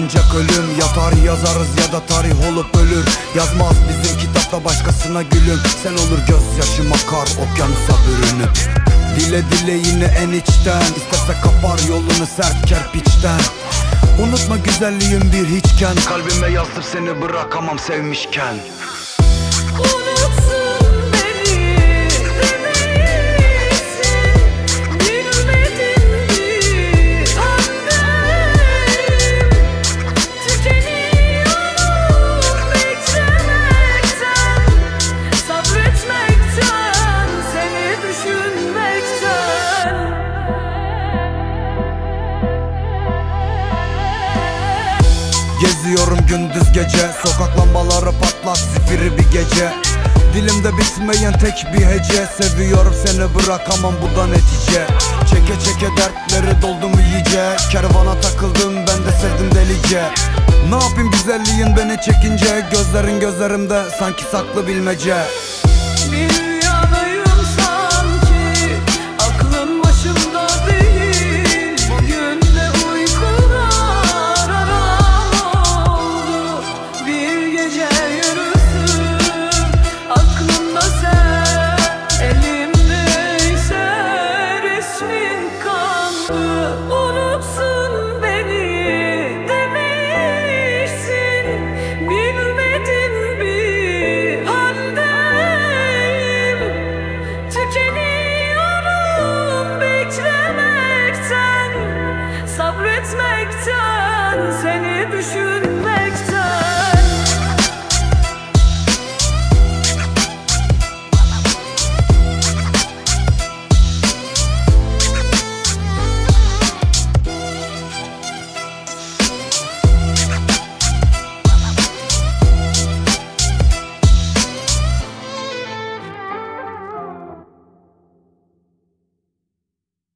ancak ölüm. Ya tarih yazarız ya da tarih olup ölür. Yazmaz bizim kitapta başkasına gülüm. Sen olur gözyaşım akar okyanusa bürünüp. Dile dile yine en içten, İsterse kapar yolunu sert kerpiçten. Unutma güzelliğin bir hiçken, kalbime yazdım seni bırakamam sevmişken. Unutsun beni demelisin, bilmedin bir annem. Tükeniyorum beklemekten, sabretmekten, seni düşünmekten. Geziyorum gündüz gece, sokak lambaları patlak zifiri bir gece. Dilimde bitmeyen tek bir hece, seviyorum seni bırakamam bu da netice. Çeke çeke dertleri doldum iyice, kervana takıldım ben de sevdim delice. Ne yapayım güzelliğin beni çekince, gözlerin gözlerimde sanki saklı bilmece. Bir yanayım sanki, aklım başımda değil. Bugün de uykular haram oldu. Bir gece